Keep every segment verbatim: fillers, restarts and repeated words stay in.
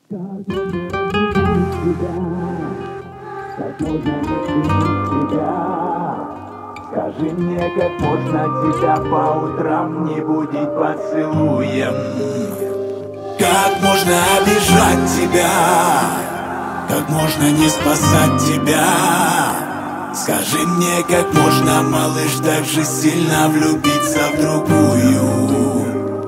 Как можно любить тебя? Скажи мне, как можно тебя по утрам не будить поцелуем? Как можно обижать тебя? Как можно не спасать тебя? Скажи мне, как можно, малыш, так же сильно влюбиться в другую?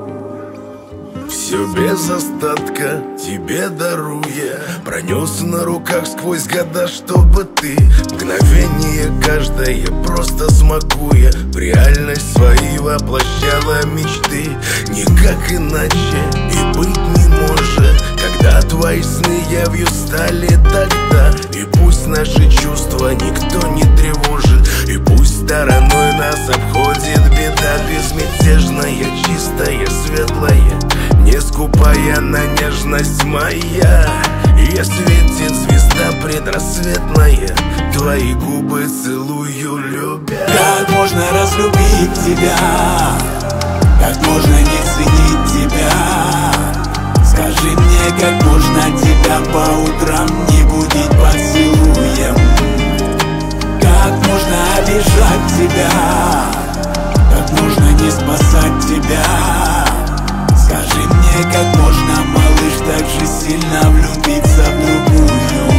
Все без остатка тебе даруя, пронес на руках сквозь года, чтобы ты мгновение каждое просто смакуя в реальность свои воплощала мечты. Никак иначе и быть не может, когда твои сны явью стали тогда. И пусть наши чувства никто не тревожит, и пусть стороной нас обходит беда, безмятежная, чистая, светлая, не скупая на нежность моя. И светит звезда предрассветная, твои губы целую, любя. Как можно разлюбить тебя? Как можно не ценить тебя? Скажи мне, как можно тебя по утрам не будить поцелуем? Как можно обижать тебя? Как можно не спасать тебя? Скажи мне, как можно, малыш, так же сильно влюбиться в другую?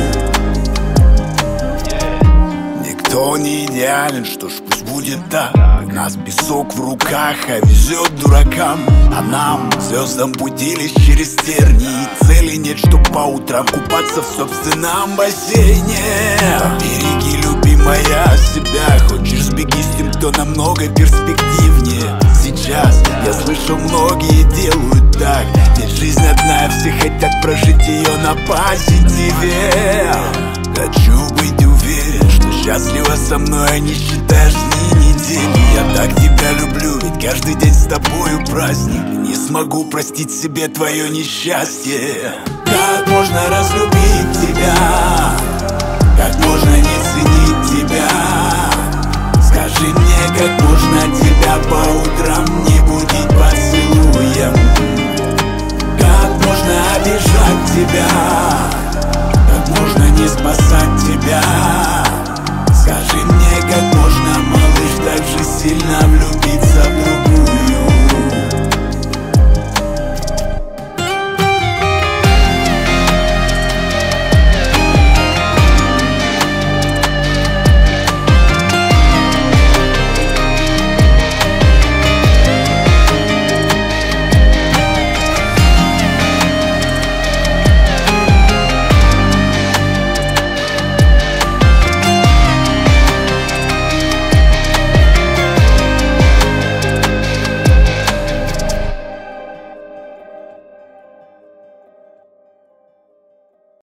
Никто не идеален, что ж, пусть будет так. У нас песок в руках, а везет дуракам. А нам, звездам, будились через тернии, и цели нет, чтоб по утрам купаться в собственном бассейне. Береги, любимая, себя. Хочешь, сбеги с тем, кто намного перспективнее. Сейчас я слышал, многие делают так, ведь жизнь одна, все хотят прожить ее на позитиве. Хочу быть уверен, что счастлива со мной, а не считаешь дни, недели. Я так тебя люблю, ведь каждый день с тобою праздник. Не смогу простить себе твое несчастье. Как можно разлюбить тебя? Как можно не ценить тебя? Скажи мне, как можно тебя по утрам не будить поцелуем? Как можно обижать тебя? Как можно не спасать тебя? Скажи мне, как можно, малыш, так же сильно влюбиться в другую?